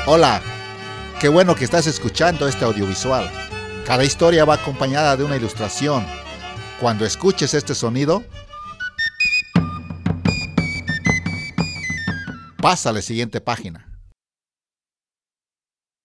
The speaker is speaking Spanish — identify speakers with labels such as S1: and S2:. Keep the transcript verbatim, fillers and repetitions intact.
S1: Hola, qué bueno que estás escuchando este audiovisual. Cada historia va acompañada de una ilustración. Cuando escuches este sonido, pasa a la siguiente página.